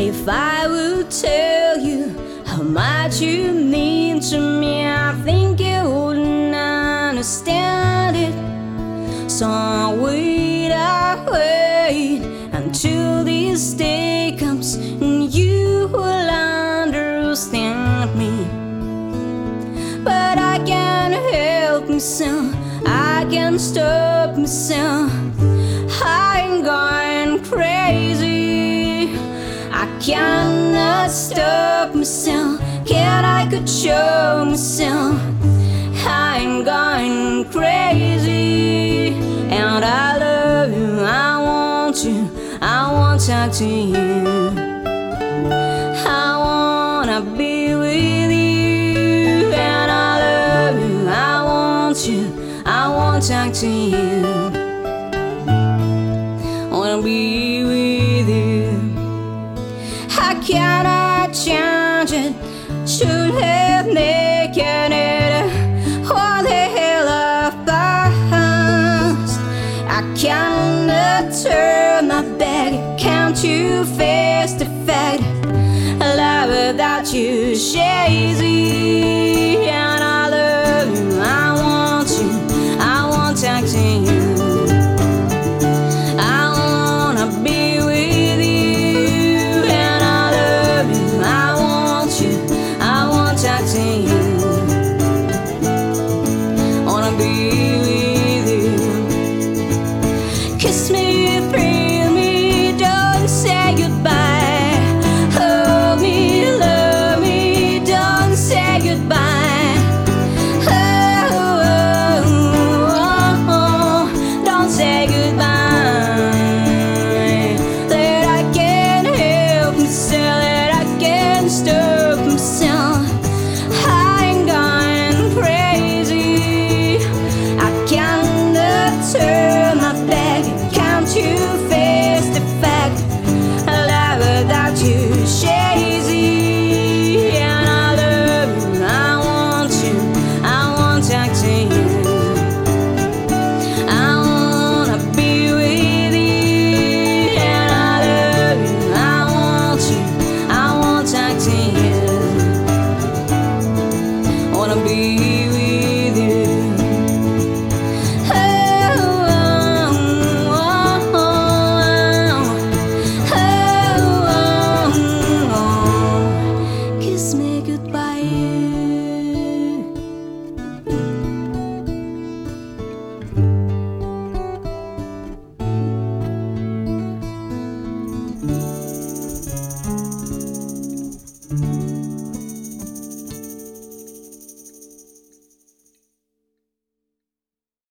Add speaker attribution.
Speaker 1: If I would tell you how much you mean to me, I think you wouldn't understand it. So I wait until this day comes and you will understand me. But I can't help myself, I can't stop myself. I'm going crazy, I cannot stop myself. Can I control myself? I'm going crazy, and I love you, I want you, I want to talk to you. I wanna be with you, and I love you, I want you, I want to talk to you. I wanna be with you. I cannot change it, should have taken it. What the hell of past? I cannot turn my back, can't you face the fact? A love without you is easy, and I love you, I want you, I want to talk to you. Kiss me, thrill me, don't say goodbye. Hold me, love me, don't say goodbye. Don't say goodbye. That I can't help myself, that I can't stop myself. I'm going crazy, I cannot turn my back. Can't you face the fact? A love without you is easy, and I love you, I want you, I want to talk to you. I wanna be with you, and I love you, I want you, I want to talk to you. I wanna be